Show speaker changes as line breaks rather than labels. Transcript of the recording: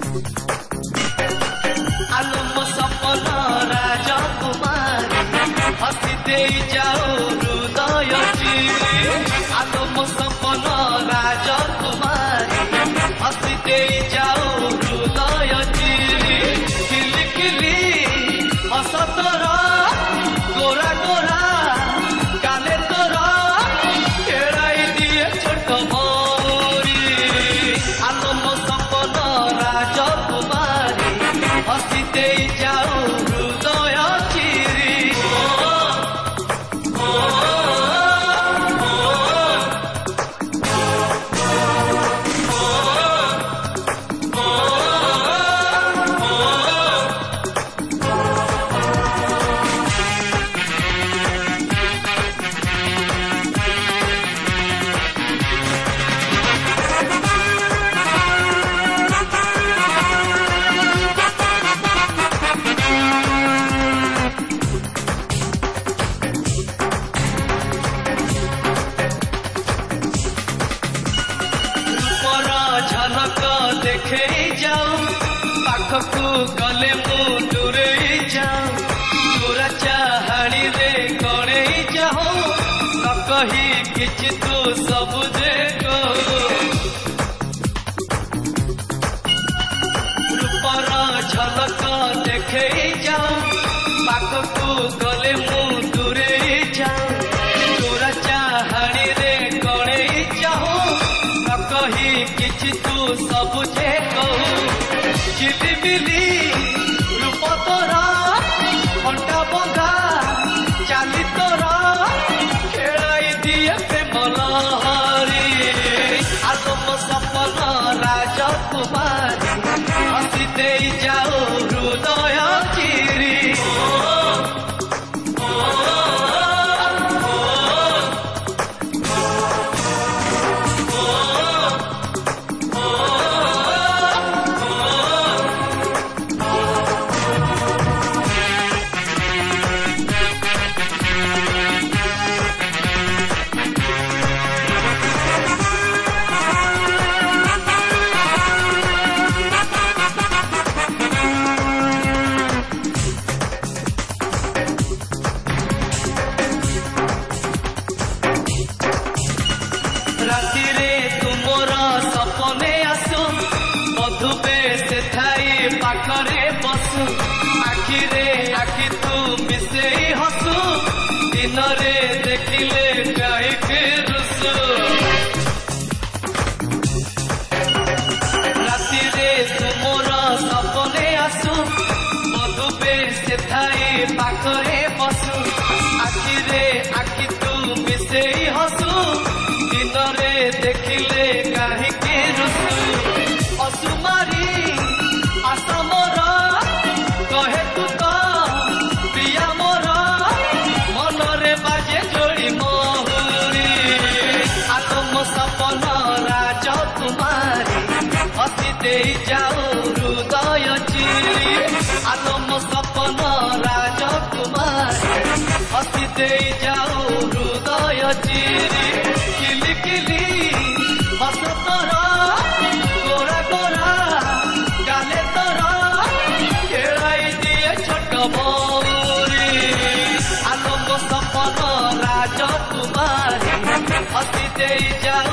आलम सपन राजकुमारी हसी दे जाओ हृदय चिरी आलम सपन राजकुमारी हसी दे जाओ हृदय चिरी किली किली हस तोरा गोरा गोरा गाले तोरा खेड़ाई दिए छोट मोरी आलम सपन राजकुमारी हसी दे जाओ हृदय चिरी देखे जाऊं पाखकू गले मु दूरे जाऊं तोरा चाहाणी रे गणे जाऊं न कही किछि तू सब देखो रूपर झलक देखे जाऊं पाखकू गले मु दूरे जाऊं तोरा चाहाणी रे गणे जाऊं न कही किछि तू सब जे कहू झिलिमिली रूप तोरा घंटा बंधा चाली तोरा खेड़ाई दिए प्रेम लहरी आलम सपन राजकुमारी हसी दे जाओ हृदय चिरी रातिरे तुमर सपने आसु मधुबे से थाई पाखरे बसु आखिरे आखि तू मिसेई हसु दिनरे देखिले काहे रुसु रातिरे तुमर सपने आसु मधुबे से थाई पाखरे बसु आखिरे आखि तू मिसेई हसु दिनरे देखिले काहे रुसु असुमारी आसामर कहे तू तो प्रिया मोर मनरे बाजे जोड़ी महुरी आलम सपन राजकुमारी हसी दे जाओ हृदय चिरी आलम सपन राजकुमारी हसी दे जाओ हृदय चिरी किली किली हस तोरा गोरा गोरा गाले तोरा खेड़ाई दिए छोट मोरी आलम सपन राजकुमारी हसी दे जाओ